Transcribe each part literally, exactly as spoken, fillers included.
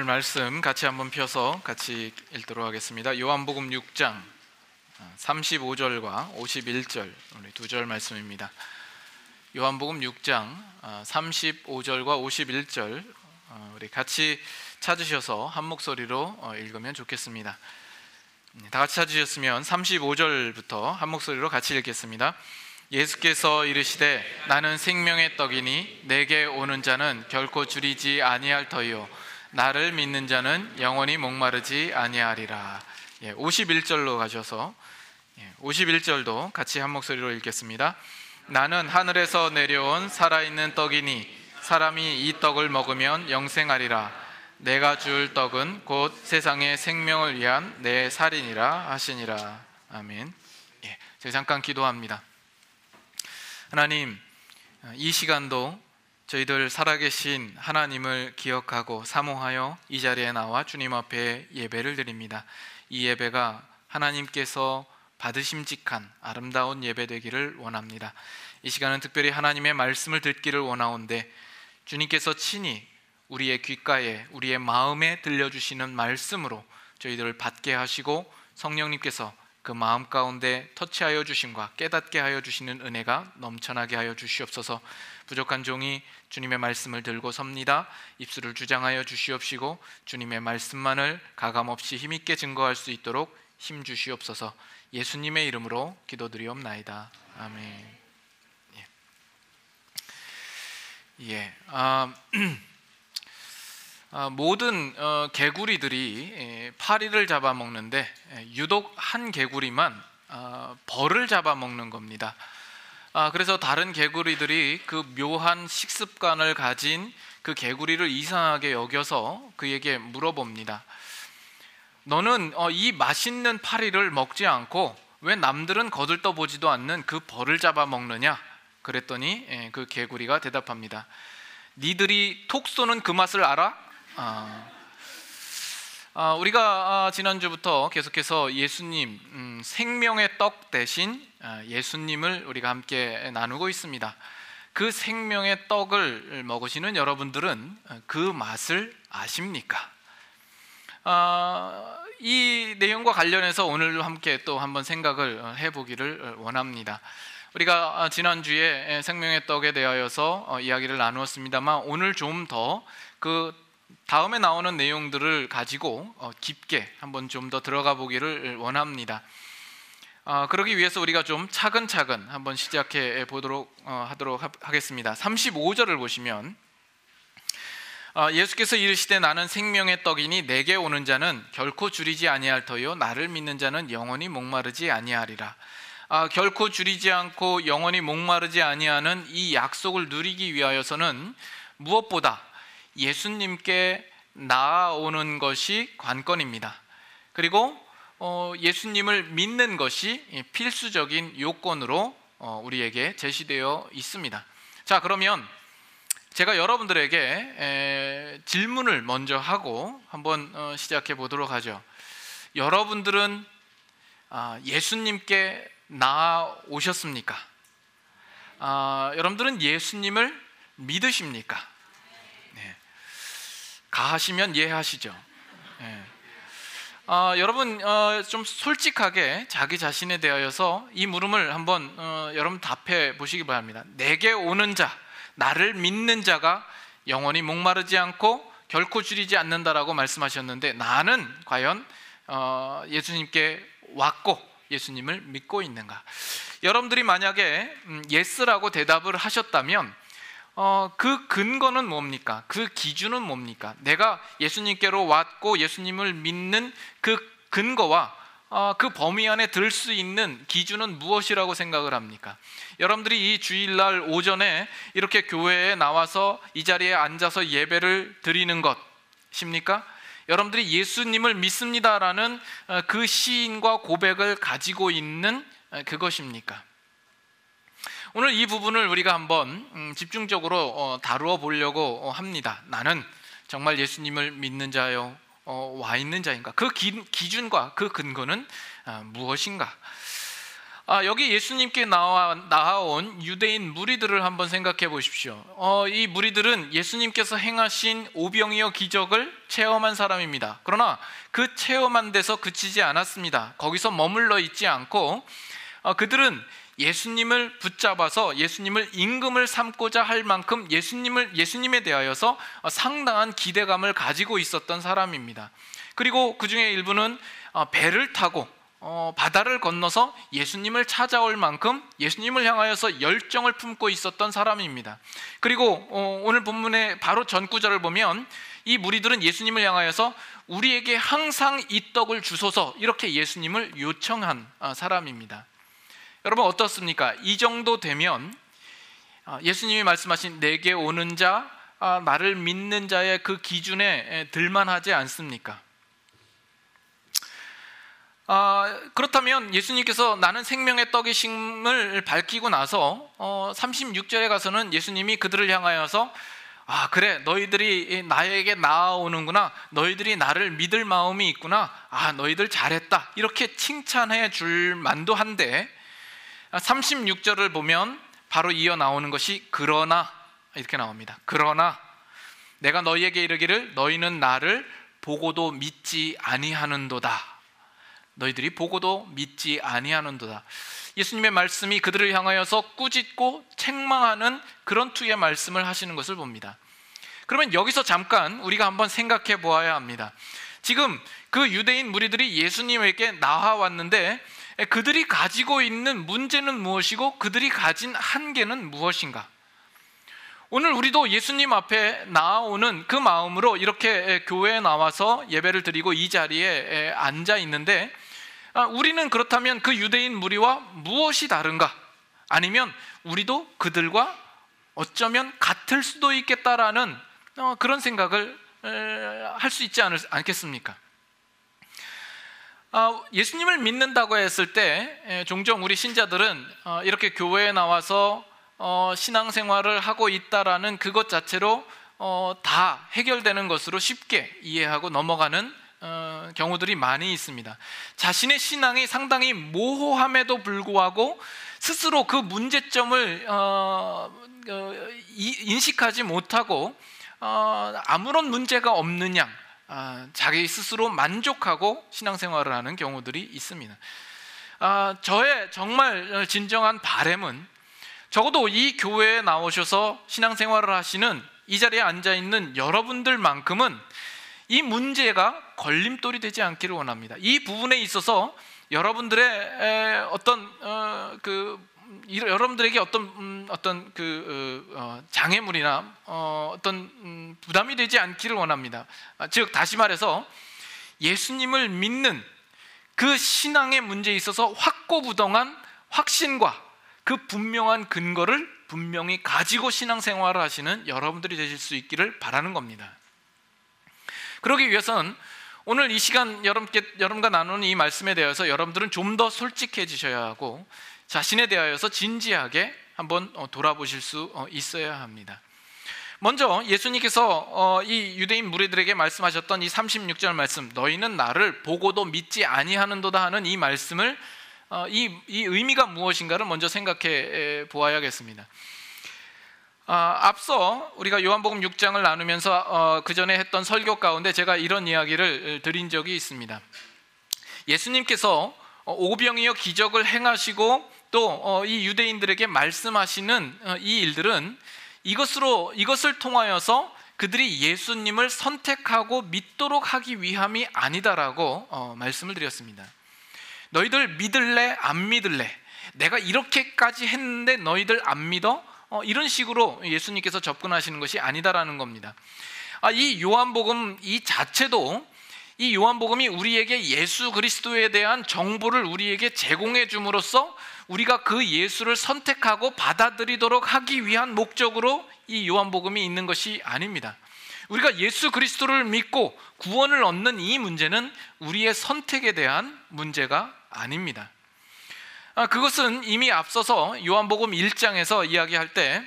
오늘 말씀 같이 한번 펴서 같이 읽도록 하겠습니다. 요한복음 육 장 삼십오 절과 오십일 절, 우리 두 절 말씀입니다. 요한복음 육 장 삼십오 절과 오십일 절 우리 같이 찾으셔서 한 목소리로 읽으면 좋겠습니다. 다 같이 찾으셨으면 삼십오 절부터 한 목소리로 같이 읽겠습니다. 예수께서 이르시되 나는 생명의 떡이니 내게 오는 자는 결코 줄이지 아니할 터이요 나를 믿는 자는 영원히 목마르지 아니하리라. 예, 오십일 절로 가셔서 예, 오십일 절도 같이 한 목소리로 읽겠습니다. 나는 하늘에서 내려온 살아있는 떡이니 사람이 이 떡을 먹으면 영생하리라. 내가 줄 떡은 곧 세상의 생명을 위한 내 살이니라 하시니라. 아멘. 예, 제가 잠깐 기도합니다. 하나님, 이 시간도 저희들 살아계신 하나님을 기억하고 사모하여 이 자리에 나와 주님 앞에 예배를 드립니다. 이 예배가 하나님께서 받으심직한 아름다운 예배 되기를 원합니다. 이 시간은 특별히 하나님의 말씀을 듣기를 원하온데 주님께서 친히 우리의 귓가에 우리의 마음에 들려주시는 말씀으로 저희들을 받게 하시고 성령님께서 그 마음 가운데 터치하여 주심과 깨닫게 하여 주시는 은혜가 넘쳐나게 하여 주시옵소서. 부족한 종이 주님의 말씀을 들고 섭니다. 입술을 주장하여 주시옵시고 주님의 말씀만을 가감없이 힘있게 증거할 수 있도록 힘 주시옵소서. 예수님의 이름으로 기도드리옵나이다. 아멘. 예, 예. 아, 아, 모든 어, 개구리들이 에, 파리를 잡아먹는데 에, 유독 한 개구리만 어, 벌을 잡아먹는 겁니다. 아, 그래서 다른 개구리들이 그 묘한 식습관을 가진 그 개구리를 이상하게 여겨서 그에게 물어봅니다. 너는 어, 이 맛있는 파리를 먹지 않고 왜 남들은 거들떠보지도 않는 그 벌을 잡아먹느냐? 그랬더니 에, 그 개구리가 대답합니다. 니들이 톡 쏘는 그 맛을 알아? 아, 아, 우리가 아, 지난주부터 계속해서 예수님, 음, 생명의 떡 대신 아, 예수님을 우리가 함께 나누고 있습니다. 그 생명의 떡을 먹으시는 여러분들은 그 맛을 아십니까? 아, 이 내용과 관련해서 오늘 함께 또 한번 생각을 해보기를 원합니다. 우리가 지난주에 생명의 떡에 대하여서 이야기를 나누었습니다만 오늘 좀 더 그 다음에 나오는 내용들을 가지고 깊게 한번 좀 더 들어가 보기를 원합니다. 어, 그러기 위해서 우리가 좀 차근차근 한번 시작해 보도록 어, 하도록 하, 하겠습니다. 삼십오 절을 보시면 어, 예수께서 이르시되 나는 생명의 떡이니 내게 오는 자는 결코 줄이지 아니할 터요 나를 믿는 자는 영원히 목마르지 아니하리라. 아, 결코 줄이지 않고 영원히 목마르지 아니하는 이 약속을 누리기 위하여서는 무엇보다 예수님께 나아오는 것이 관건입니다. 그리고 어, 예수님을 믿는 것이 필수적인 요건으로 어, 우리에게 제시되어 있습니다. 자, 그러면 제가 여러분들에게 에, 질문을 먼저 하고 한번 어, 시작해 보도록 하죠. 여러분들은 아, 예수님께 나아오셨습니까? 아, 여러분들은 예수님을 믿으십니까? 네. 가하시면 예하시죠. 네. 어, 여러분 어, 좀 솔직하게 자기 자신에 대하여서 이 물음을 한번 어, 여러분 답해 보시기 바랍니다. 내게 오는 자, 나를 믿는 자가 영원히 목마르지 않고 결코 줄이지 않는다라고 말씀하셨는데 나는 과연 어, 예수님께 왔고 예수님을 믿고 있는가? 여러분들이 만약에 음, 예스라고 대답을 하셨다면 어, 그 근거는 뭡니까? 그 기준은 뭡니까? 내가 예수님께로 왔고 예수님을 믿는 그 근거와 어, 그 범위 안에 들 수 있는 기준은 무엇이라고 생각을 합니까? 여러분들이 이 주일날 오전에 이렇게 교회에 나와서 이 자리에 앉아서 예배를 드리는 것입니까? 여러분들이 예수님을 믿습니다라는 어, 그 시인과 고백을 가지고 있는 어, 그것입니까? 오늘 이 부분을 우리가 한번 음, 집중적으로 어, 다루어 보려고 어, 합니다. 나는 정말 예수님을 믿는 자요 어, 와 있는 자인가? 그 기, 기준과 그 근거는 어, 무엇인가? 아, 여기 예수님께 나와, 나아온 유대인 무리들을 한번 생각해 보십시오. 어, 이 무리들은 예수님께서 행하신 오병이어 기적을 체험한 사람입니다. 그러나 그 체험한 데서 그치지 않았습니다. 거기서 머물러 있지 않고 어, 그들은 예수님을 붙잡아서 예수님을 임금을 삼고자 할 만큼 예수님을, 예수님에 대하여서 상당한 기대감을 가지고 있었던 사람입니다. 그리고 그 중에 일부는 배를 타고 어, 바다를 건너서 예수님을 찾아올 만큼 예수님을 향하여서 열정을 품고 있었던 사람입니다. 그리고 어, 오늘 본문의 바로 전 구절을 보면 이 무리들은 예수님을 향하여서 우리에게 항상 이 떡을 주소서 이렇게 예수님을 요청한 어, 사람입니다. 여러분 어떻습니까? 이 정도 되면 어, 예수님이 말씀하신 내게 오는 자, 어, 나를 믿는 자의 그 기준에 들만하지 않습니까? 아, 그렇다면 예수님께서 나는 생명의 떡이심을 밝히고 나서 어, 삼십육 절에 가서는 예수님이 그들을 향하여서 아 그래 너희들이 나에게 나아오는구나, 너희들이 나를 믿을 마음이 있구나, 아 너희들 잘했다 이렇게 칭찬해 줄 만도 한데 삼십육 절을 보면 바로 이어 나오는 것이 그러나 이렇게 나옵니다. 그러나 내가 너희에게 이르기를 너희는 나를 보고도 믿지 아니하는도다. 너희들이 보고도 믿지 아니하는도다. 예수님의 말씀이 그들을 향하여서 꾸짖고 책망하는 그런 투의 말씀을 하시는 것을 봅니다. 그러면 여기서 잠깐 우리가 한번 생각해 보아야 합니다. 지금 그 유대인 무리들이 예수님에게 나와왔는데 그들이 가지고 있는 문제는 무엇이고 그들이 가진 한계는 무엇인가? 오늘 우리도 예수님 앞에 나아오는 그 마음으로 이렇게 교회에 나와서 예배를 드리고 이 자리에 앉아 있는데 우리는 그렇다면 그 유대인 무리와 무엇이 다른가? 아니면 우리도 그들과 어쩌면 같을 수도 있겠다라는 그런 생각을 할 수 있지 않겠습니까? 예수님을 믿는다고 했을 때 종종 우리 신자들은 이렇게 교회에 나와서 어, 신앙생활을 하고 있다라는 그것 자체로 어, 다 해결되는 것으로 쉽게 이해하고 넘어가는 어, 경우들이 많이 있습니다. 자신의 신앙이 상당히 모호함에도 불구하고 스스로 그 문제점을 어, 어, 이, 인식하지 못하고 어, 아무런 문제가 없는 양 어, 자기 스스로 만족하고 신앙생활을 하는 경우들이 있습니다. 어, 저의 정말 진정한 바람은 적어도 이 교회에 나오셔서 신앙생활을 하시는 이 자리에 앉아있는 여러분들만큼은 이 문제가 걸림돌이 되지 않기를 원합니다. 이 부분에 있어서 여러분들의 어떤 어, 그 여러분들에게 어떤 음, 어떤 그 어, 장애물이나 어, 어떤 음, 부담이 되지 않기를 원합니다. 아, 즉 다시 말해서 예수님을 믿는 그 신앙의 문제에 있어서 확고부동한 확신과 그 분명한 근거를 분명히 가지고 신앙생활을 하시는 여러분들이 되실 수 있기를 바라는 겁니다. 그러기 위해서는 오늘 이 시간 여러분께, 여러분과 나누는 이 말씀에 대해서 여러분들은 좀 더 솔직해지셔야 하고 자신에 대하여서 진지하게 한번 돌아보실 수 있어야 합니다. 먼저 예수님께서 이 유대인 무리들에게 말씀하셨던 이 삼십육 절 말씀, 너희는 나를 보고도 믿지 아니하는도다 하는 이 말씀을 어, 이, 이 의미가 무엇인가를 먼저 생각해 보아야겠습니다. 어, 앞서 우리가 요한복음 육 장을 나누면서 어, 그 전에 했던 설교 가운데 제가 이런 이야기를 드린 적이 있습니다. 예수님께서 오병이어 기적을 행하시고 또 이 유대인들에게 말씀하시는 이 일들은 이것으로, 이것을 통하여서 그들이 예수님을 선택하고 믿도록 하기 위함이 아니다라고 어, 말씀을 드렸습니다. 너희들 믿을래? 안 믿을래? 내가 이렇게까지 했는데 너희들 안 믿어? 어, 이런 식으로 예수님께서 접근하시는 것이 아니다라는 겁니다. 아, 이 요한복음 이 자체도 이 요한복음이 우리에게 예수 그리스도에 대한 정보를 우리에게 제공해 줌으로써 우리가 그 예수를 선택하고 받아들이도록 하기 위한 목적으로 이 요한복음이 있는 것이 아닙니다. 우리가 예수 그리스도를 믿고 구원을 얻는 이 문제는 우리의 선택에 대한 문제가 아닙니다. 아, 그것은 이미 앞서서 요한복음 일 장에서 이야기할 때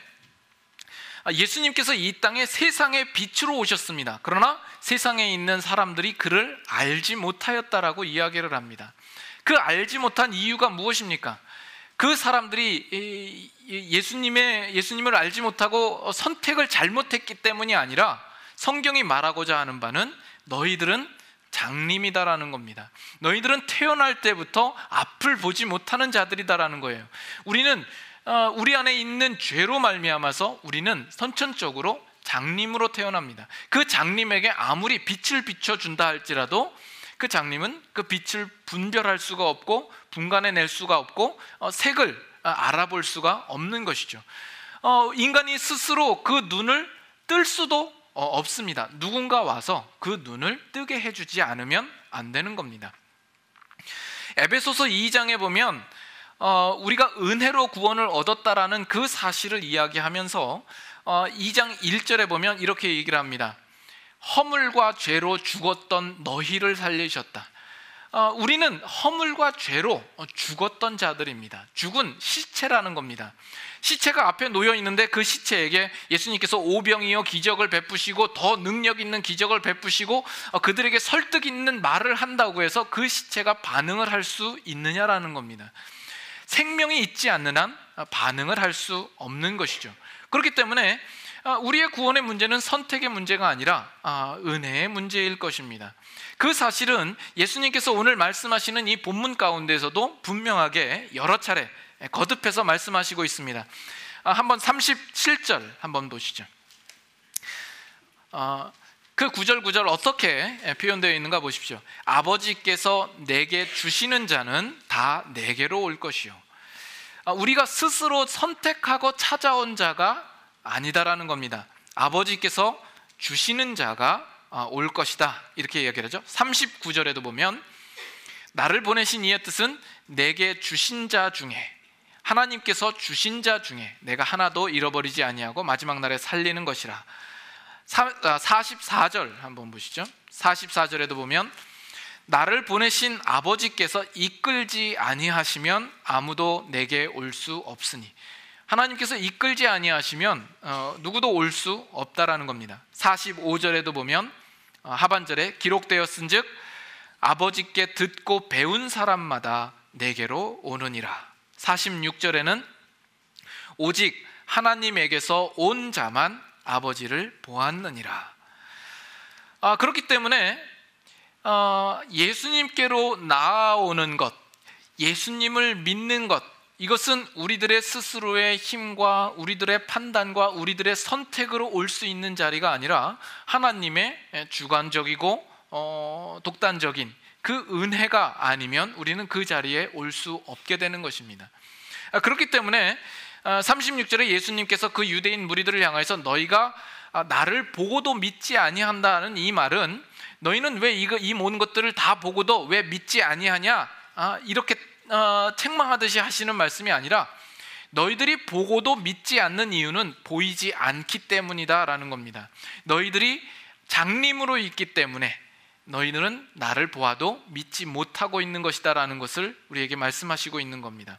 예수님께서 이 땅에 세상의 빛으로 오셨습니다. 그러나 세상에 있는 사람들이 그를 알지 못하였다라고 이야기를 합니다. 그 알지 못한 이유가 무엇입니까? 그 사람들이 예수님의, 예수님을 알지 못하고 선택을 잘못했기 때문이 아니라 성경이 말하고자 하는 바는 너희들은 장님이다라는 겁니다. 너희들은 태어날 때부터 앞을 보지 못하는 자들이다라는 거예요. 우리는 우리 안에 있는 죄로 말미암아서 우리는 선천적으로 장님으로 태어납니다. 그 장님에게 아무리 빛을 비춰준다 할지라도 그 장님은 그 빛을 분별할 수가 없고 분간해낼 수가 없고 어, 색을 알아볼 수가 없는 것이죠. 어, 인간이 스스로 그 눈을 뜰 수도 어, 없습니다. 누군가 와서 그 눈을 뜨게 해주지 않으면 안 되는 겁니다. 에베소서 이 장에 보면 어, 우리가 은혜로 구원을 얻었다라는 그 사실을 이야기하면서 어, 이 장 일 절에 보면 이렇게 얘기를 합니다. 허물과 죄로 죽었던 너희를 살리셨다. 어, 우리는 허물과 죄로 죽었던 자들입니다. 죽은 시체라는 겁니다. 시체가 앞에 놓여 있는데 그 시체에게 예수님께서 오병이어 기적을 베푸시고 더 능력 있는 기적을 베푸시고 어, 그들에게 설득 있는 말을 한다고 해서 그 시체가 반응을 할 수 있느냐라는 겁니다. 생명이 있지 않는 한 반응을 할 수 없는 것이죠. 그렇기 때문에 우리의 구원의 문제는 선택의 문제가 아니라 은혜의 문제일 것입니다. 그 사실은 예수님께서 오늘 말씀하시는 이 본문 가운데서도 분명하게 여러 차례 거듭해서 말씀하시고 있습니다. 한번 삼십칠 절 한번 보시죠. 그 구절 구절 어떻게 표현되어 있는가 보십시오. 아버지께서 내게 주시는 자는 다 내게로 올 것이요. 우리가 스스로 선택하고 찾아온 자가 아니다라는 겁니다. 아버지께서 주시는 자가 올 것이다 이렇게 이야기를 하죠. 삼십구 절에도 보면 나를 보내신 이의 뜻은 내게 주신 자 중에, 하나님께서 주신 자 중에 내가 하나도 잃어버리지 아니하고 마지막 날에 살리는 것이라. 사십사 절 한번 보시죠. 사십사 절에도 보면 나를 보내신 아버지께서 이끌지 아니하시면 아무도 내게 올 수 없으니, 하나님께서 이끌지 아니하시면 어, 누구도 올 수 없다라는 겁니다. 사십오 절에도 보면 어, 하반절에 기록되었은즉 아버지께 듣고 배운 사람마다 내게로 오느니라. 사십육 절에는 오직 하나님에게서 온 자만 아버지를 보았느니라. 아, 그렇기 때문에 어, 예수님께로 나아오는 것, 예수님을 믿는 것, 이것은 우리들의 스스로의 힘과 우리들의 판단과 우리들의 선택으로 올 수 있는 자리가 아니라 하나님의 주관적이고 어, 독단적인 그 은혜가 아니면 우리는 그 자리에 올 수 없게 되는 것입니다. 그렇기 때문에 삼십육 절에 예수님께서 그 유대인 무리들을 향해서 너희가 나를 보고도 믿지 아니한다는 이 말은, 너희는 왜 이거, 이 모든 것들을 다 보고도 왜 믿지 아니하냐, 아, 이렇게 어, 책망하듯이 하시는 말씀이 아니라 너희들이 보고도 믿지 않는 이유는 보이지 않기 때문이다 라는 겁니다. 너희들이 장님으로 있기 때문에 너희들은 나를 보아도 믿지 못하고 있는 것이다 라는 것을 우리에게 말씀하시고 있는 겁니다.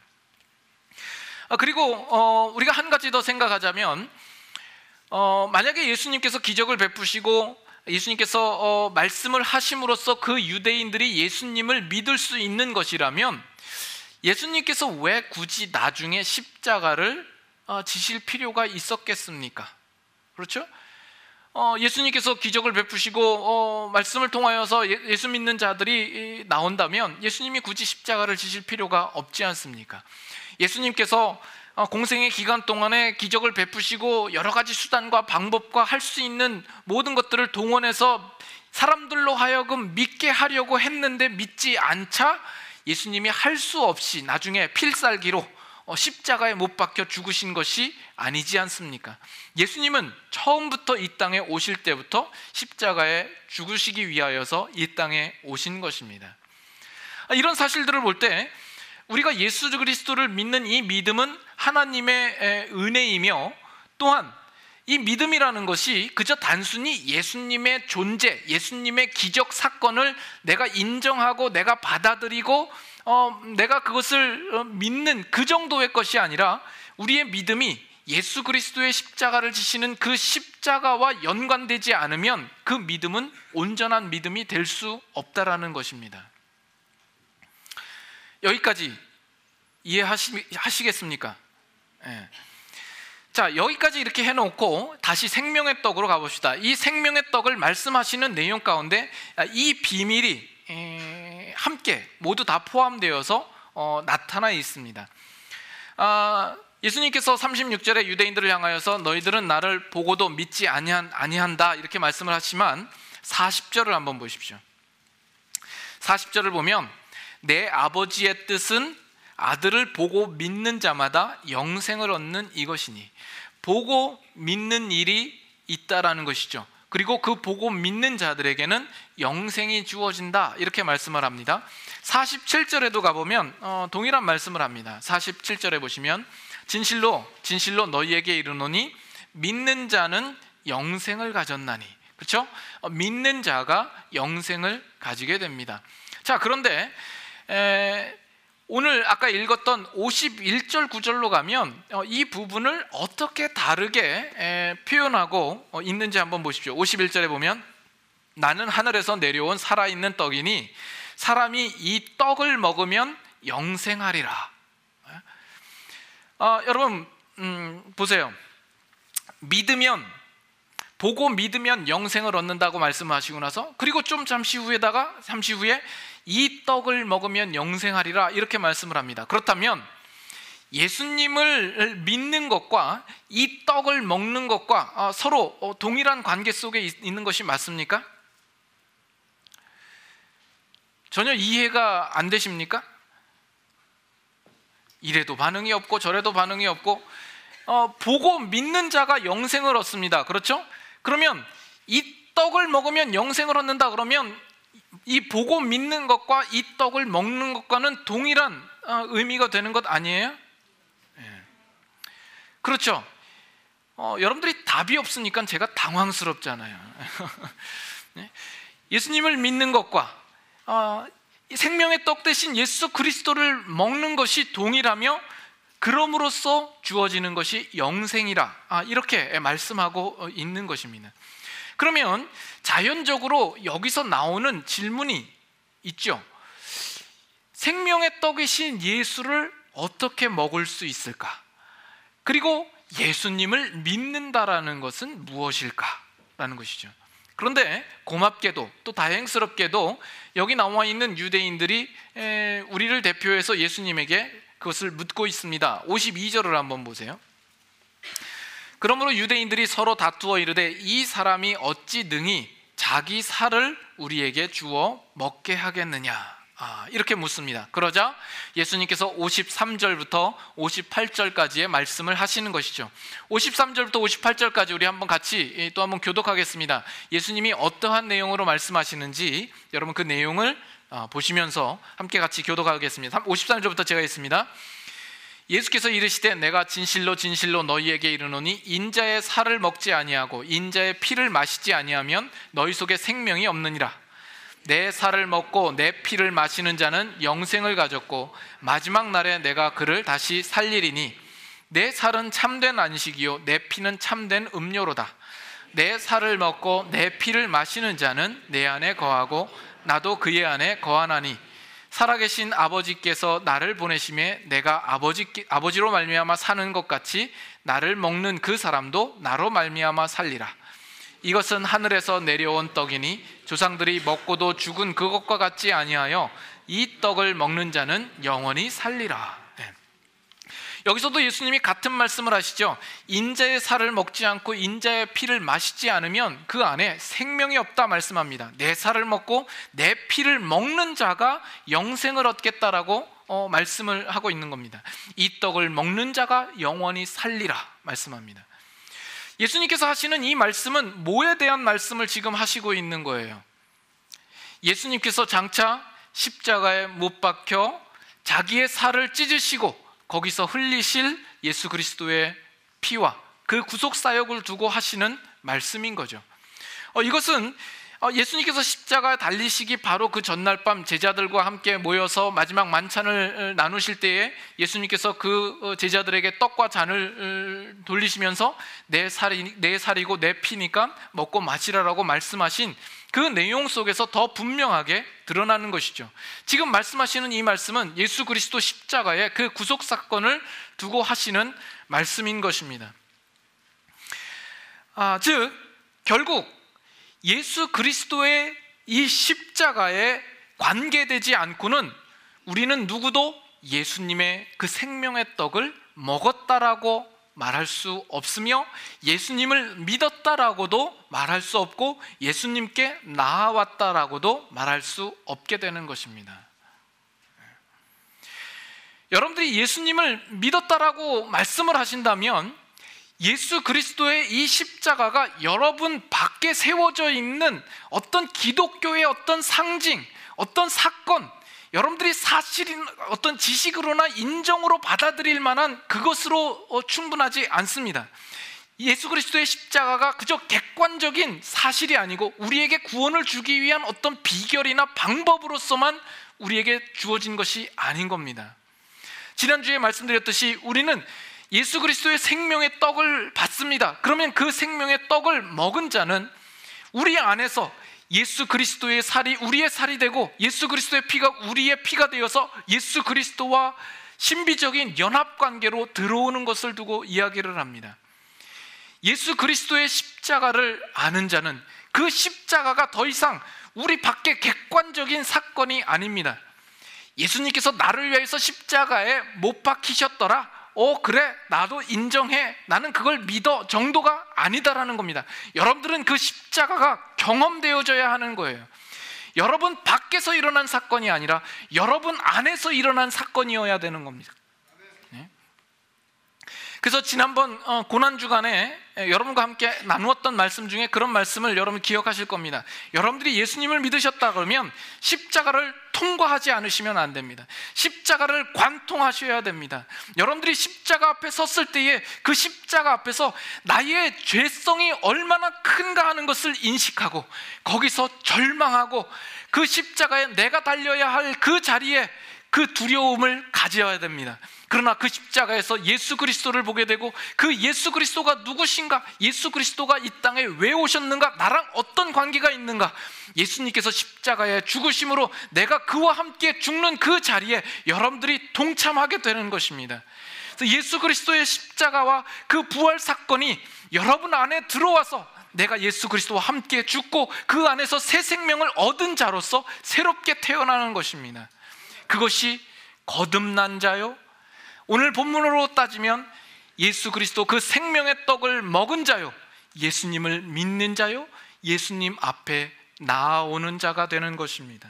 아, 그리고 어, 우리가 한 가지 더 생각하자면 어, 만약에 예수님께서 기적을 베푸시고 예수님께서 어, 말씀을 하심으로써 그 유대인들이 예수님을 믿을 수 있는 것이라면 예수님께서 왜 굳이 나중에 십자가를 어, 지실 필요가 있었겠습니까? 그렇죠? 어, 예수님께서 기적을 베푸시고 어, 말씀을 통하여서 예, 예수 믿는 자들이 나온다면 예수님이 굳이 십자가를 지실 필요가 없지 않습니까? 예수님께서 어, 공생의 기간 동안에 기적을 베푸시고 여러 가지 수단과 방법과 할 수 있는 모든 것들을 동원해서 사람들로 하여금 믿게 하려고 했는데 믿지 않자 예수님이 할 수 없이 나중에 필살기로 어, 십자가에 못 박혀 죽으신 것이 아니지 않습니까? 예수님은 처음부터 이 땅에 오실 때부터 십자가에 죽으시기 위하여서 이 땅에 오신 것입니다. 이런 사실들을 볼 때 우리가 예수 그리스도를 믿는 이 믿음은 하나님의 은혜이며, 또한 이 믿음이라는 것이 그저 단순히 예수님의 존재, 예수님의 기적 사건을 내가 인정하고 내가 받아들이고 어, 내가 그것을 믿는 그 정도의 것이 아니라 우리의 믿음이 예수 그리스도의 십자가를 지시는 그 십자가와 연관되지 않으면 그 믿음은 온전한 믿음이 될 수 없다라는 것입니다. 여기까지 이해하시겠습니까? 예. 자, 여기까지 이렇게 해놓고 다시 생명의 떡으로 가봅시다. 이 생명의 떡을 말씀하시는 내용 가운데 이 비밀이 함께 모두 다 포함되어서 어, 나타나 있습니다. 아, 예수님께서 삼십육 절에 유대인들을 향하여서 너희들은 나를 보고도 믿지 아니한, 아니한다 이렇게 말씀을 하시지만 사십 절을 한번 보십시오. 사십 절을 보면 내 아버지의 뜻은 아들을 보고 믿는 자마다 영생을 얻는 이것이니, 보고 믿는 일이 있다라는 것이죠. 그리고 그 보고 믿는 자들에게는 영생이 주어진다 이렇게 말씀을 합니다. 사십칠 절에도 가보면 어, 동일한 말씀을 합니다. 사십칠 절에 보시면 진실로 진실로 너희에게 이르노니 믿는 자는 영생을 가졌나니, 그렇죠? 어, 믿는 자가 영생을 가지게 됩니다. 자, 그런데 에, 오늘 아까 읽었던 오십일 절 구절로 가면 이 부분을 어떻게 다르게 표현하고 있는지 한번 보십시오. 오십일 절에 보면 나는 하늘에서 내려온 살아있는 떡이니 사람이 이 떡을 먹으면 영생하리라. 아, 여러분 음, 보세요. 믿으면, 보고 믿으면 영생을 얻는다고 말씀하시고 나서 그리고 좀 잠시 후에다가 잠시 후에 이 떡을 먹으면 영생하리라 이렇게 말씀을 합니다. 그렇다면 예수님을 믿는 것과 이 떡을 먹는 것과 서로 동일한 관계 속에 있는 것이 맞습니까? 전혀 이해가 안 되십니까? 이래도 반응이 없고 저래도 반응이 없고 어, 보고 믿는 자가 영생을 얻습니다. 그렇죠? 그러면 이 떡을 먹으면 영생을 얻는다 그러면 이 보고 믿는 것과 이 떡을 먹는 것과는 동일한 의미가 되는 것 아니에요? 네. 그렇죠. 어, 여러분들이 답이 없으니까 제가 당황스럽잖아요. 네. 예수님을 믿는 것과 어, 생명의 떡 대신 예수 그리스도를 먹는 것이 동일하며 그럼으로써 주어지는 것이 영생이라, 아, 이렇게 말씀하고 있는 것입니다. 그러면 자연적으로 여기서 나오는 질문이 있죠. 생명의 떡이신 예수를 어떻게 먹을 수 있을까? 그리고 예수님을 믿는다라는 것은 무엇일까라는 것이죠. 그런데 고맙게도 또 다행스럽게도 여기 나와 있는 유대인들이 우리를 대표해서 예수님에게 그것을 묻고 있습니다. 오십이 절을 한번 보세요. 그러므로 유대인들이 서로 다투어 이르되 이 사람이 어찌 능히 자기 살을 우리에게 주어 먹게 하겠느냐, 아, 이렇게 묻습니다. 그러자 예수님께서 오십삼 절부터 오십팔 절까지의 말씀을 하시는 것이죠. 오십삼 절부터 오십팔 절까지 우리 한번 같이 또 한번 교독하겠습니다. 예수님이 어떠한 내용으로 말씀하시는지 여러분 그 내용을 보시면서 함께 같이 교독하겠습니다. 오십삼 절부터 제가 읽습니다. 예수께서 이르시되 내가 진실로 진실로 너희에게 이르노니 인자의 살을 먹지 아니하고 인자의 피를 마시지 아니하면 너희 속에 생명이 없느니라. 내 살을 먹고 내 피를 마시는 자는 영생을 가졌고 마지막 날에 내가 그를 다시 살리리니 내 살은 참된 안식이요 내 피는 참된 음료로다. 내 살을 먹고 내 피를 마시는 자는 내 안에 거하고 나도 그의 안에 거하나니 살아계신 아버지께서 나를 보내심에 내가 아버지, 아버지로 말미암아 사는 것 같이 나를 먹는 그 사람도 나로 말미암아 살리라. 이것은 하늘에서 내려온 떡이니 조상들이 먹고도 죽은 그것과 같지 아니하여 이 떡을 먹는 자는 영원히 살리라. 네. 여기서도 예수님이 같은 말씀을 하시죠. 인자의 살을 먹지 않고 인자의 피를 마시지 않으면 그 안에 생명이 없다 말씀합니다. 내 살을 먹고 내 피를 먹는 자가 영생을 얻겠다라고 어, 말씀을 하고 있는 겁니다. 이 떡을 먹는 자가 영원히 살리라 말씀합니다. 예수님께서 하시는 이 말씀은 뭐에 대한 말씀을 지금 하시고 있는 거예요? 예수님께서 장차 십자가에 못 박혀 자기의 살을 찢으시고 거기서 흘리실 예수 그리스도의 피와 그 구속 사역을 두고 하시는 말씀인 거죠. 어, 이것은 예수님께서 십자가에 달리시기 바로 그 전날 밤 제자들과 함께 모여서 마지막 만찬을 나누실 때에 예수님께서 그 제자들에게 떡과 잔을 돌리시면서 내 살이, 내 살이고 내 피니까 먹고 마시라라고 말씀하신 그 내용 속에서 더 분명하게 드러나는 것이죠. 지금 말씀하시는 이 말씀은 예수 그리스도 십자가의 그 구속 사건을 두고 하시는 말씀인 것입니다. 아, 즉 결국 예수 그리스도의 이 십자가에 관계되지 않고는 우리는 누구도 예수님의 그 생명의 떡을 먹었다라고 말할 수 없으며 예수님을 믿었다라고도 말할 수 없고 예수님께 나아왔다라고도 말할 수 없게 되는 것입니다. 여러분들이 예수님을 믿었다라고 말씀을 하신다면 예수 그리스도의 이 십자가가 여러분 밖에 세워져 있는 어떤 기독교의 어떤 상징, 어떤 사건, 여러분들이 사실인 어떤 지식으로나 인정으로 받아들일 만한 그것으로 충분하지 않습니다. 예수 그리스도의 십자가가 그저 객관적인 사실이 아니고 우리에게 구원을 주기 위한 어떤 비결이나 방법으로서만 우리에게 주어진 것이 아닌 겁니다. 지난주에 말씀드렸듯이 우리는 예수 그리스도의 생명의 떡을 받습니다. 그러면 그 생명의 떡을 먹은 자는 우리 안에서 예수 그리스도의 살이 우리의 살이 되고 예수 그리스도의 피가 우리의 피가 되어서 예수 그리스도와 신비적인 연합관계로 들어오는 것을 두고 이야기를 합니다. 예수 그리스도의 십자가를 아는 자는 그 십자가가 더 이상 우리 밖에 객관적인 사건이 아닙니다. 예수님께서 나를 위해서 십자가에 못 박히셨더라, 어 그래 나도 인정해, 나는 그걸 믿어 정도가 아니다라는 겁니다. 여러분들은 그 십자가가 경험되어져야 하는 거예요. 여러분 밖에서 일어난 사건이 아니라 여러분 안에서 일어난 사건이어야 되는 겁니다. 네? 그래서 지난번 고난주간에 여러분과 함께 나누었던 말씀 중에 그런 말씀을 여러분 기억하실 겁니다. 여러분들이 예수님을 믿으셨다 그러면 십자가를 통과하지 않으시면 안 됩니다. 십자가를 관통하셔야 됩니다. 여러분들이 십자가 앞에 섰을 때에 그 십자가 앞에서 나의 죄성이 얼마나 큰가 하는 것을 인식하고 거기서 절망하고 그 십자가에 내가 달려야 할 그 자리에 그 두려움을 가져야 됩니다. 그러나 그 십자가에서 예수 그리스도를 보게 되고 그 예수 그리스도가 누구신가, 예수 그리스도가 이 땅에 왜 오셨는가, 나랑 어떤 관계가 있는가, 예수님께서 십자가의 죽으심으로 내가 그와 함께 죽는 그 자리에 여러분들이 동참하게 되는 것입니다. 그래서 예수 그리스도의 십자가와 그 부활 사건이 여러분 안에 들어와서 내가 예수 그리스도와 함께 죽고 그 안에서 새 생명을 얻은 자로서 새롭게 태어나는 것입니다. 그것이 거듭난 자요, 오늘 본문으로 따지면 예수 그리스도 그 생명의 떡을 먹은 자요, 예수님을 믿는 자요, 예수님 앞에 나아오는 자가 되는 것입니다.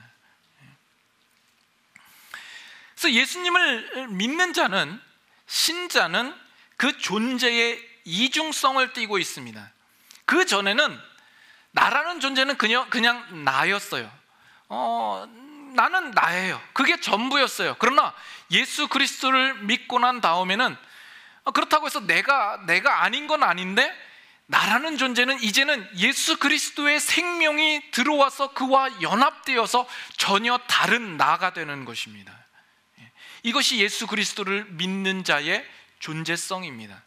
그래서 예수님을 믿는 자는, 신자는 그 존재의 이중성을 띠고 있습니다. 그 전에는 나라는 존재는 그냥, 그냥 나였어요. 어, 나는 나예요. 그게 전부였어요. 그러나 예수 그리스도를 믿고 난 다음에는 그렇다고 해서 내가 내가 아닌 건 아닌데 나라는 존재는 이제는 예수 그리스도의 생명이 들어와서 그와 연합되어서 전혀 다른 나가 되는 것입니다. 이것이 예수 그리스도를 믿는 자의 존재성입니다.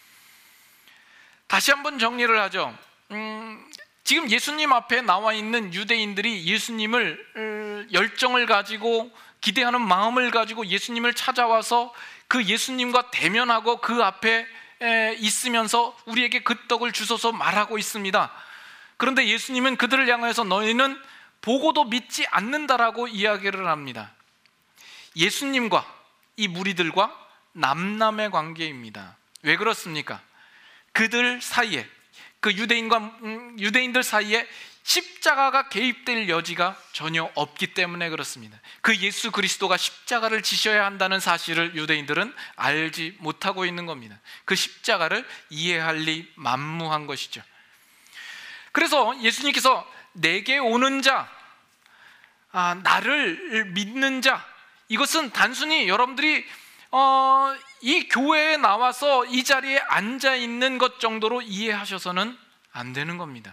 다시 한번 정리를 하죠. 음, 지금 예수님 앞에 나와 있는 유대인들이 예수님을 열정을 가지고 기대하는 마음을 가지고 예수님을 찾아와서 그 예수님과 대면하고 그 앞에 있으면서 우리에게 그 떡을 주소서 말하고 있습니다. 그런데 예수님은 그들을 향해서 너희는 보고도 믿지 않는다라고 이야기를 합니다. 예수님과 이 무리들과 남남의 관계입니다. 왜 그렇습니까? 그들 사이에, 그 유대인과 유대인들 사이에 십자가가 개입될 여지가 전혀 없기 때문에 그렇습니다. 그 예수 그리스도가 십자가를 지셔야 한다는 사실을 유대인들은 알지 못하고 있는 겁니다. 그 십자가를 이해할 리 만무한 것이죠. 그래서 예수님께서 내게 오는 자, 아, 나를 믿는 자, 이것은 단순히 여러분들이 어, 이 교회에 나와서 이 자리에 앉아 있는 것 정도로 이해하셔서는 안 되는 겁니다.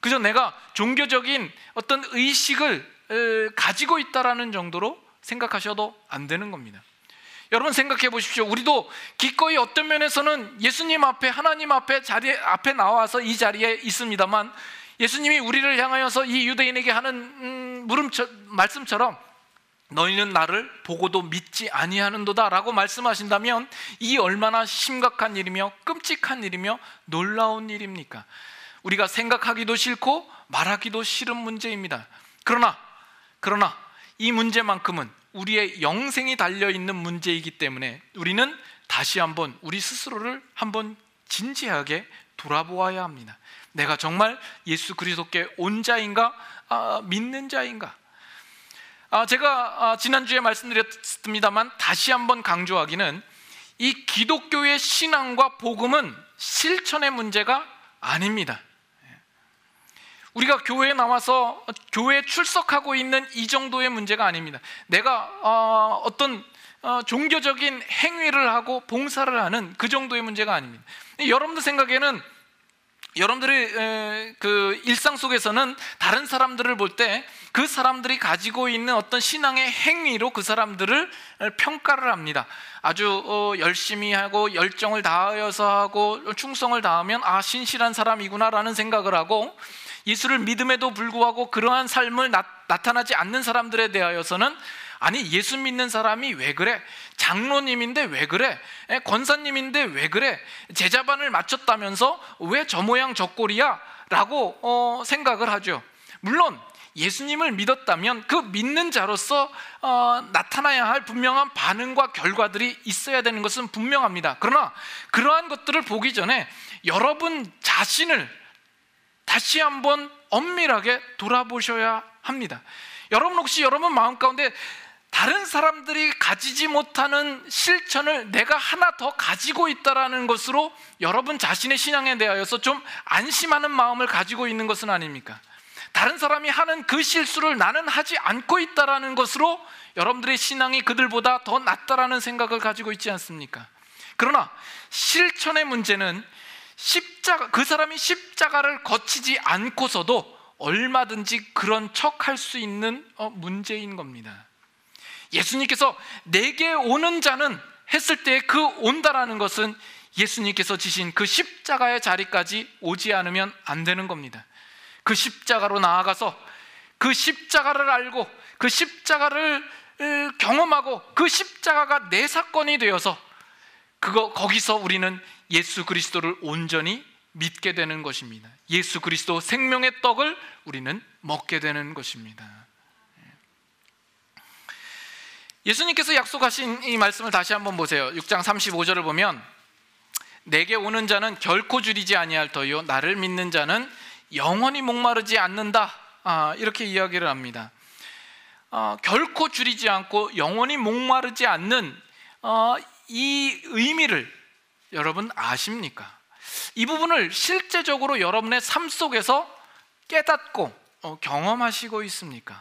그저 내가 종교적인 어떤 의식을 가지고 있다라는 정도로 생각하셔도 안 되는 겁니다. 여러분 생각해 보십시오. 우리도 기꺼이 어떤 면에서는 예수님 앞에, 하나님 앞에 자리 앞에 나와서 이 자리에 있습니다만, 예수님이 우리를 향하여서 이 유대인에게 하는 음, 물음 말씀처럼 너희는 나를 보고도 믿지 아니하는도다 라고 말씀하신다면, 이 얼마나 심각한 일이며 끔찍한 일이며 놀라운 일입니까? 우리가 생각하기도 싫고 말하기도 싫은 문제입니다. 그러나 그러나 이 문제만큼은 우리의 영생이 달려있는 문제이기 때문에 우리는 다시 한번 우리 스스로를 한번 진지하게 돌아보아야 합니다. 내가 정말 예수 그리스도께 온 자인가? 아, 믿는 자인가? 아, 제가 아, 지난주에 말씀드렸습니다만 다시 한번 강조하기는, 이 기독교의 신앙과 복음은 실천의 문제가 아닙니다. 우리가 교회에 나와서 교회에 출석하고 있는 이 정도의 문제가 아닙니다. 내가 어, 어떤 어, 종교적인 행위를 하고 봉사를 하는 그 정도의 문제가 아닙니다. 여러분들 생각에는, 여러분들의 에, 그 일상 속에서는 다른 사람들을 볼 때 그 사람들이 가지고 있는 어떤 신앙의 행위로 그 사람들을 평가를 합니다. 아주 어, 열심히 하고 열정을 다하여서 하고 충성을 다하면 아, 신실한 사람이구나라는 생각을 하고, 예수를 믿음에도 불구하고 그러한 삶을 나, 나타나지 않는 사람들에 대하여서는 아니, 예수 믿는 사람이 왜 그래? 장로님인데 왜 그래? 권사님인데 왜 그래? 제자반을 마쳤다면서 왜 저 모양 저 꼴이야? 라고 어, 생각을 하죠. 물론 예수님을 믿었다면 그 믿는 자로서 어, 나타나야 할 분명한 반응과 결과들이 있어야 되는 것은 분명합니다. 그러나 그러한 것들을 보기 전에 여러분 자신을 다시 한번 엄밀하게 돌아보셔야 합니다. 여러분 혹시 여러분 마음 가운데 다른 사람들이 가지지 못하는 실천을 내가 하나 더 가지고 있다라는 것으로 여러분 자신의 신앙에 대하여서 좀 안심하는 마음을 가지고 있는 것은 아닙니까? 다른 사람이 하는 그 실수를 나는 하지 않고 있다라는 것으로 여러분들의 신앙이 그들보다 더 낫다라는 생각을 가지고 있지 않습니까? 그러나 실천의 문제는 십자가, 그 사람이 십자가를 거치지 않고서도 얼마든지 그런 척할 수 있는 문제인 겁니다. 예수님께서 내게 오는 자는 했을 때 그 온다라는 것은 예수님께서 지신 그 십자가의 자리까지 오지 않으면 안 되는 겁니다. 그 십자가로 나아가서 그 십자가를 알고 그 십자가를 경험하고 그 십자가가 내 사건이 되어서 그거 거기서 우리는 예수 그리스도를 온전히 믿게 되는 것입니다. 예수 그리스도 생명의 떡을 우리는 먹게 되는 것입니다. 예수님께서 약속하신 이 말씀을 다시 한번 보세요. 육 장 삼십오 절을 보면, 내게 오는 자는 결코 줄이지 아니할 터이요 나를 믿는 자는 영원히 목마르지 않는다, 아, 이렇게 이야기를 합니다. 어, 결코 줄이지 않고 영원히 목마르지 않는 어, 이 의미를 여러분 아십니까? 이 부분을 실제적으로 여러분의 삶 속에서 깨닫고 어, 경험하시고 있습니까?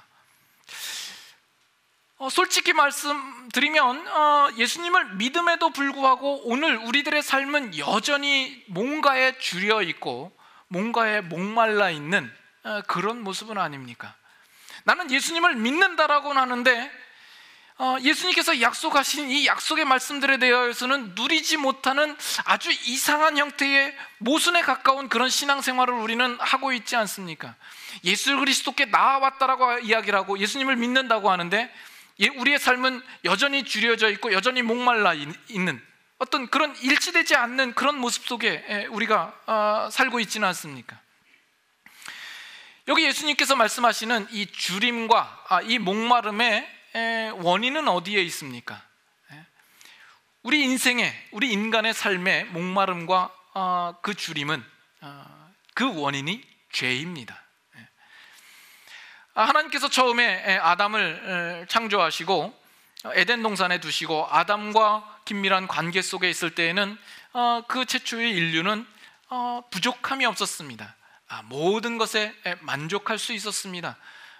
어, 솔직히 말씀드리면 어, 예수님을 믿음에도 불구하고 오늘 우리들의 삶은 여전히 뭔가에 줄여 있고 뭔가에 목말라 있는 어, 그런 모습은 아닙니까? 나는 예수님을 믿는다라고는 하는데 어, 예수님께서 약속하신 이 약속의 말씀들에 대해서는 누리지 못하는 아주 이상한 형태의 모순에 가까운 그런 신앙생활을 우리는 하고 있지 않습니까? 예수 그리스도께 나아왔다라고 이야기를 하고 예수님을 믿는다고 하는데 우리의 삶은 여전히 줄여져 있고 여전히 목말라 있는 어떤 그런 일치되지 않는 그런 모습 속에 우리가 살고 있지는 않습니까? 여기 예수님께서 말씀하시는 이 줄임과 이 목마름의 원인은 어디에 있습니까? 우리 인생의, 우리 인간의 삶의 목마름과 그 줄임은, 그 원인이 죄입니다. 하나님께서 처음에 아담을 창조하시고 에덴 동산에 두시고 아담과 긴밀한 관계 속에 있을 때에는 그 최초의 인류는 부족함이 없었습니다. 모든 것에 만족할 수 있었습니다.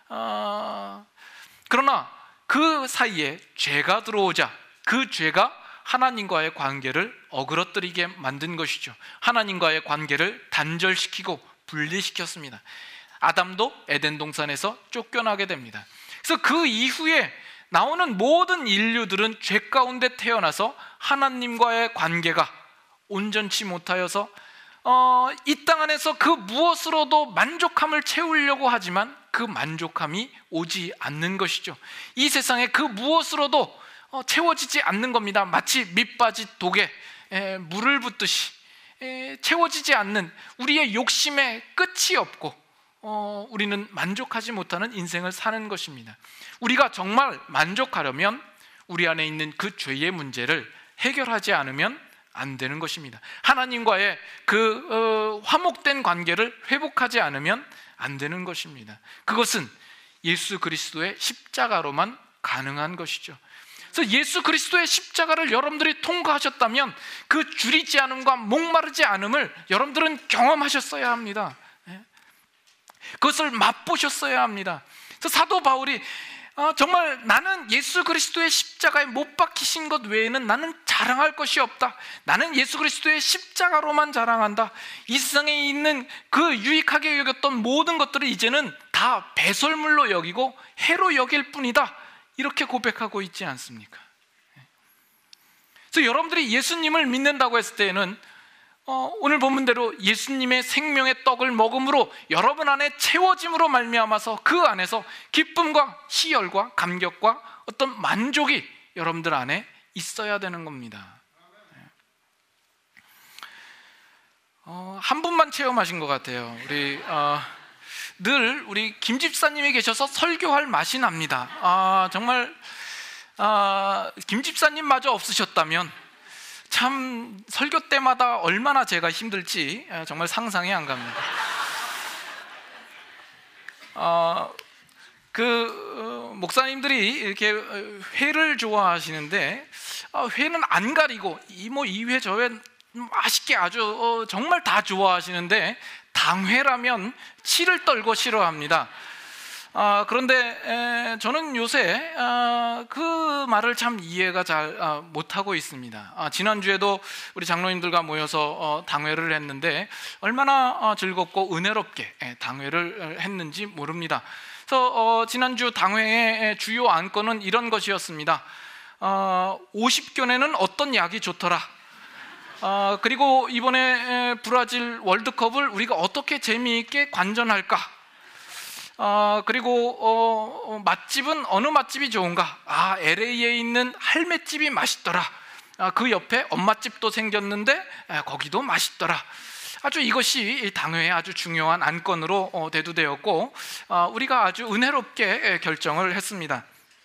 그러나 그 사이에 죄가 들어오자 그 죄가 하나님과의 관계를 어그러뜨리게 만든 것이죠. 하나님과의 관계를 단절시키고 분리시켰습니다. 아담도 에덴 동산에서 쫓겨나게 됩니다. 그래서 그 이후에 나오는 모든 인류들은 죄 가운데 태어나서 하나님과의 관계가 온전치 못하여서 어, 이 땅 안에서 그 무엇으로도 만족함을 채우려고 하지만 그 만족함이 오지 않는 것이죠. 이 세상에 그 무엇으로도 어, 채워지지 않는 겁니다. 마치 밑빠진 독에 에, 물을 붓듯이 에, 채워지지 않는 우리의 욕심에 끝이 없고 어, 우리는 만족하지 못하는 인생을 사는 것입니다. 우리가 정말 만족하려면 우리 안에 있는 그 죄의 문제를 해결하지 않으면 안 되는 것입니다. 하나님과의 그 어, 화목된 관계를 회복하지 않으면 안 되는 것입니다. 그것은 예수 그리스도의 십자가로만 가능한 것이죠. 그래서 예수 그리스도의 십자가를 여러분들이 통과하셨다면 그 줄이지 않음과 목마르지 않음을 여러분들은 경험하셨어야 합니다. 그것을 맛보셨어야 합니다. 그래서 사도 바울이 어, 정말 나는 예수 그리스도의 십자가에 못 박히신 것 외에는 나는 자랑할 것이 없다. 나는 예수 그리스도의 십자가로만 자랑한다. 이 세상에 있는 그 유익하게 여겼던 모든 것들을 이제는 다 배설물로 여기고 해로 여길 뿐이다. 이렇게 고백하고 있지 않습니까? 그래서 여러분들이 예수님을 믿는다고 했을 때에는 어, 오늘 본문대로 예수님의 생명의 떡을 먹음으로 여러분 안에 채워짐으로 말미암아서 그 안에서 기쁨과 희열과 감격과 어떤 만족이 여러분들 안에 있어야 되는 겁니다. 어, 한 분만 체험하신 것 같아요. 우리 어, 늘 우리 김 집사님이 계셔서 설교할 맛이 납니다. 아, 정말 아, 김 집사님마저 없으셨다면 참 설교 때마다 얼마나 제가 힘들지 정말 상상이 안 갑니다. 어, 그 어, 목사님들이 이렇게 회를 좋아하시는데 어, 회는 안 가리고 이 뭐 이 회 저 회 맛있게 아주 어, 정말 다 좋아하시는데 당회라면 치를 떨고 싫어합니다. 아, 그런데 에, 저는 요새 아, 그 말을 참 이해가 잘 아, 못하고 있습니다. 아, 지난주에도 우리 장로님들과 모여서 어, 당회를 했는데 얼마나 어, 즐겁고 은혜롭게 에, 당회를 했는지 모릅니다. 그래서 어, 지난주 당회의 주요 안건은 이런 것이었습니다. 어, 오십 견에는 어떤 약이 좋더라. 어, 그리고 이번에 에, 브라질 월드컵을 우리가 어떻게 재미있게 관전할까. 어, 그리고 어, 맛집은 어느 맛집이 좋은가? 아, 엘에이에 있는 할매집이 맛있더라. 아, 그 옆에 엄마집도 생겼는데 아, 거기도 맛있더라. 아주 이것이 당회의 아주 중요한 안건으로 어, 대두되었고 어, 우리가 아주 은혜롭게 결정을 했습니다.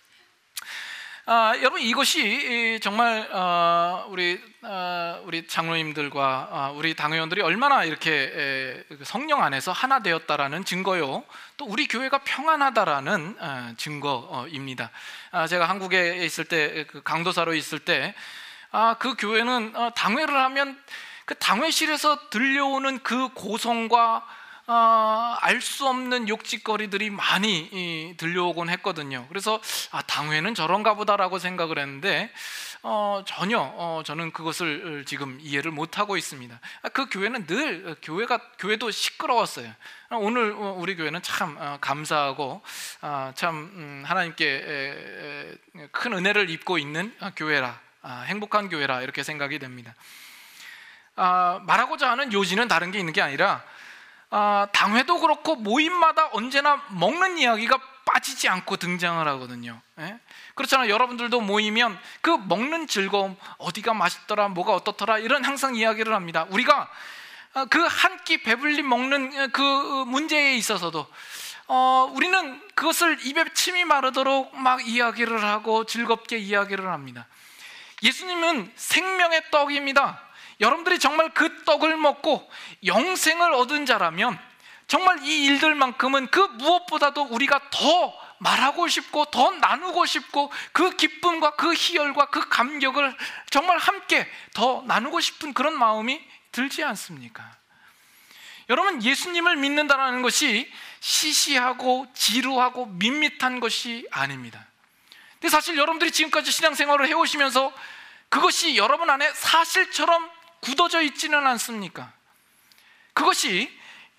아, 여러분 이것이 정말 어, 우리 어, 우리 장로님들과 어, 우리 당회원들이 얼마나 이렇게 에, 성령 안에서 하나 되었다라는 증거요. 또 우리 교회가 평안하다라는 어, 증거입니다. 아, 제가 한국에 있을 때 그 강도사로 있을 때 아, 그 교회는 어, 당회를 하면 그 당회실에서 들려오는 그 고성과 어, 알 수 없는 욕짓거리들이 많이 이, 들려오곤 했거든요. 그래서 아, 당회는 저런가 보다라고 생각을 했는데 어, 전혀 어, 저는 그것을 지금 이해를 못하고 있습니다. 아, 그 교회는 늘 교회가 교회도 시끄러웠어요. 오늘 우리 교회는 참 어, 감사하고 어, 참 음, 하나님께 에, 에, 큰 은혜를 입고 있는 교회라, 아, 행복한 교회라 이렇게 생각이 됩니다. 아, 말하고자 하는 요지는 다른 게 있는 게 아니라 아, 당회도 그렇고 모임마다 언제나 먹는 이야기가 빠지지 않고 등장을 하거든요. 예? 그렇잖아요. 여러분들도 모이면 그 먹는 즐거움, 어디가 맛있더라, 뭐가 어떻더라 이런 항상 이야기를 합니다. 우리가 그 한 끼 배불리 먹는 그 문제에 있어서도 어, 우리는 그것을 입에 침이 마르도록 막 이야기를 하고 즐겁게 이야기를 합니다. 예수님은 생명의 떡입니다. 여러분들이 정말 그 떡을 먹고 영생을 얻은 자라면 정말 이 일들만큼은 그 무엇보다도 우리가 더 말하고 싶고 더 나누고 싶고 그 기쁨과 그 희열과 그 감격을 정말 함께 더 나누고 싶은 그런 마음이 들지 않습니까? 여러분, 예수님을 믿는다는 것이 시시하고 지루하고 밋밋한 것이 아닙니다. 근데 사실 여러분들이 지금까지 신앙생활을 해오시면서 그것이 여러분 안에 사실처럼 굳어져 있지는 않습니까? 그것이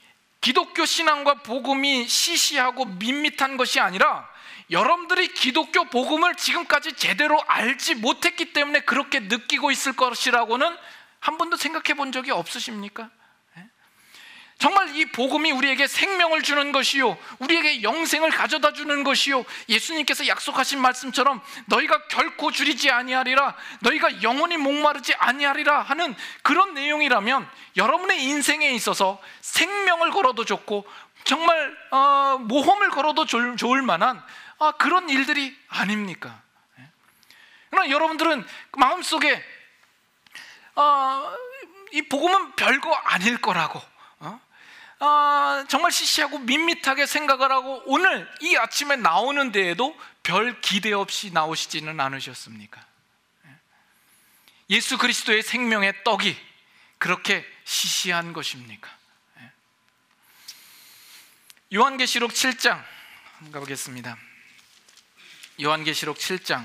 기독교 신앙과 복음이 시시하고 밋밋한 것이 아니라 여러분들이 기독교 복음을 지금까지 제대로 알지 못했기 때문에 그렇게 느끼고 있을 것이라고는 한 번도 생각해 본 적이 없으십니까? 정말 이 복음이 우리에게 생명을 주는 것이요, 우리에게 영생을 가져다 주는 것이요, 예수님께서 약속하신 말씀처럼 너희가 결코 줄이지 아니하리라, 너희가 영원히 목마르지 아니하리라 하는 그런 내용이라면 여러분의 인생에 있어서 생명을 걸어도 좋고 정말 어, 모험을 걸어도 좋을, 좋을 만한 아, 그런 일들이 아닙니까? 그러나 여러분들은 마음속에 어, 이 복음은 별거 아닐 거라고 어? 어, 정말 시시하고 밋밋하게 생각을 하고 오늘 이 아침에 나오는 데에도 별 기대 없이 나오시지는 않으셨습니까? 예수 그리스도의 생명의 떡이 그렇게 시시한 것입니까? 요한계시록 칠 장 가보겠습니다. 요한계시록 칠 장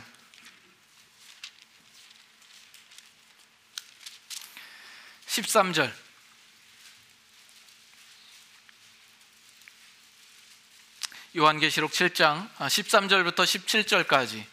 십삼 절. 요한계시록 칠 장 십삼 절부터 십칠 절까지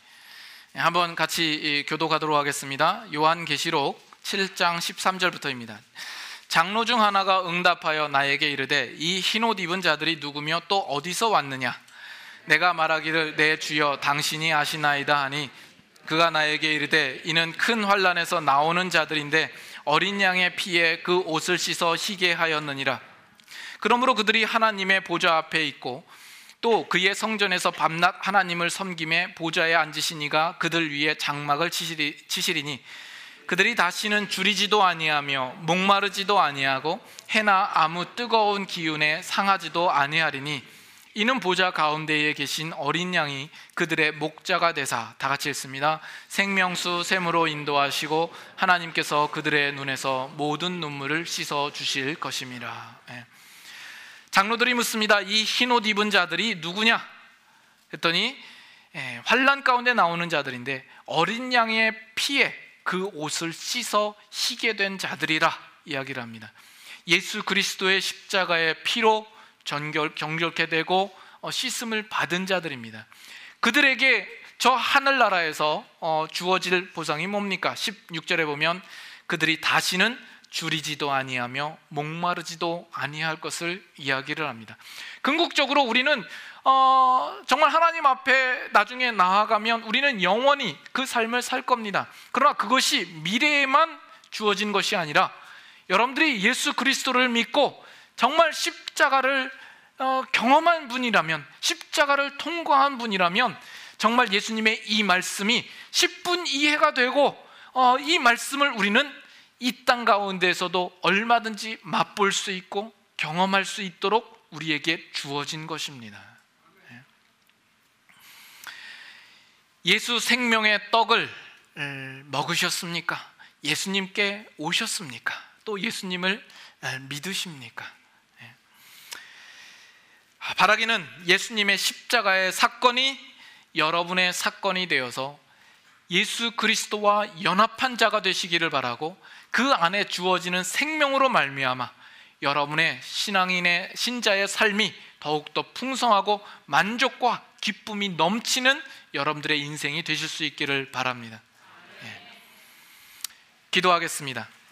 한번 같이 교독하도록 하겠습니다. 요한계시록 칠 장 십삼 절부터입니다. 장로 중 하나가 응답하여 나에게 이르되 이 흰옷 입은 자들이 누구며 또 어디서 왔느냐? 내가 말하기를 내 주여 당신이 아시나이다 하니 그가 나에게 이르되 이는 큰 환난에서 나오는 자들인데 어린 양의 피에 그 옷을 씻어 희게 하였느니라. 그러므로 그들이 하나님의 보좌 앞에 있고 또 그의 성전에서 밤낮 하나님을 섬김에 보좌에 앉으신 이가 그들 위에 장막을 치시리, 치시리니 그들이 다시는 줄이지도 아니하며 목마르지도 아니하고 해나 아무 뜨거운 기운에 상하지도 아니하리니 이는 보좌 가운데에 계신 어린 양이 그들의 목자가 되사, 다 같이 읽습니다. 생명수 샘으로 인도하시고 하나님께서 그들의 눈에서 모든 눈물을 씻어 주실 것임이라. 예. 장로들이 묻습니다. 이 흰옷 입은 자들이 누구냐? 했더니 예, 환난 가운데 나오는 자들인데 어린 양의 피에 그 옷을 씻어 희게 된 자들이라 이야기를 합니다. 예수 그리스도의 십자가의 피로 전결, 정결케 되고 어, 씻음을 받은 자들입니다. 그들에게 저 하늘나라에서 어, 주어질 보상이 뭡니까? 십육 절에 보면 그들이 다시는 줄이지도 아니하며 목마르지도 아니할 것을 이야기를 합니다. 궁극적으로 우리는 어, 정말 하나님 앞에 나중에 나아가면 우리는 영원히 그 삶을 살 겁니다. 그러나 그것이 미래에만 주어진 것이 아니라 여러분들이 예수 그리스도를 믿고 정말 십자가를 어, 경험한 분이라면, 십자가를 통과한 분이라면 정말 예수님의 이 말씀이 십 분 이해가 되고 어, 이 말씀을 우리는 이 땅 가운데에서도 얼마든지 맛볼 수 있고 경험할 수 있도록 우리에게 주어진 것입니다. 예수 생명의 떡을 먹으셨습니까? 예수님께 오셨습니까? 또 예수님을 믿으십니까? 바라기는 예수님의 십자가의 사건이 여러분의 사건이 되어서 예수 그리스도와 연합한 자가 되시기를 바라고 그 안에 주어지는 생명으로 말미암아 여러분의 신앙인의 신자의 삶이 더욱더 풍성하고 만족과 기쁨이 넘치는 여러분들의 인생이 되실 수 있기를 바랍니다. 예. 기도하겠습니다.